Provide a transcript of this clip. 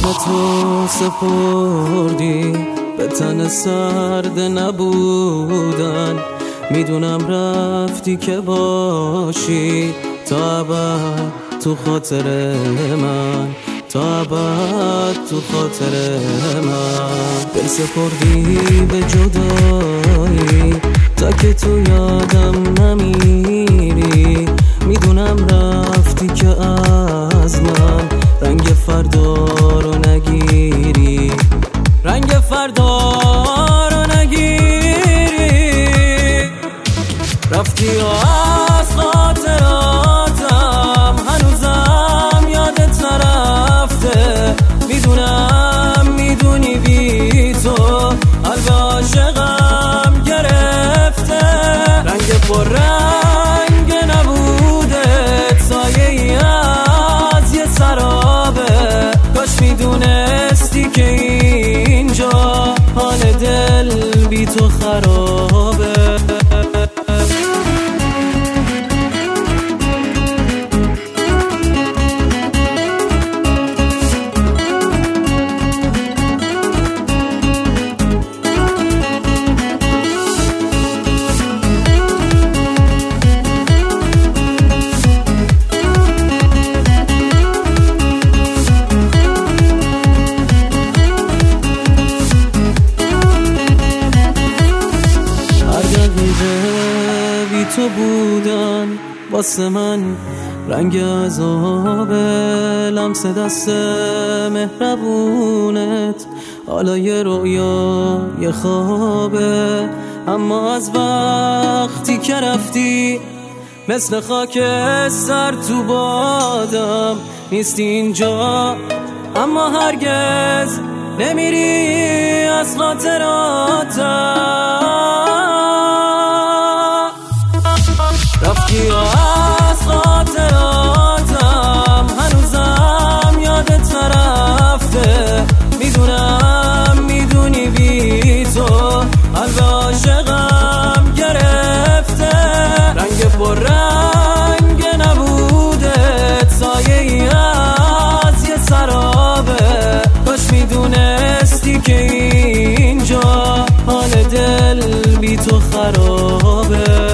تو سپردی به تن سرد نبودن، میدونم رفتی که باشی تا ابد تو خاطر من، تا ابد تو خاطر من. دل سپردی به جدایی تا که تو یادم نمیری، میدونم رفتی که از من رنگ فردا رو نگیری، رنگ فردا رو نگیری. رفتی و از خاطراتم هنوزم یادت نرفته، میدونم میدونی بی تو قلب عاشقم گرفته. رنگ پر رنگ نبوده سایه ای از یه سرابه، کاش میدونستی که اینجا حال دل بی تو خرابه. تو بودن واسه من رنگ عذاب، لمس دست مهربونت حالا یه رویا یه خوابه. اما از وقتی که رفتی مثل خاک سر تو بادم نیستی اینجا، اما هرگز نمیری از خاطراتم. رفتی و از خاطراتم هنوزم یادت نرفته، میدونم میدونی بی تو قلب عاشقم گرفته. رنگ پر رنگ نبوده سایه ای از یه سرابه، کاش میدونستی که اینجا حال دل بی تو خرابه.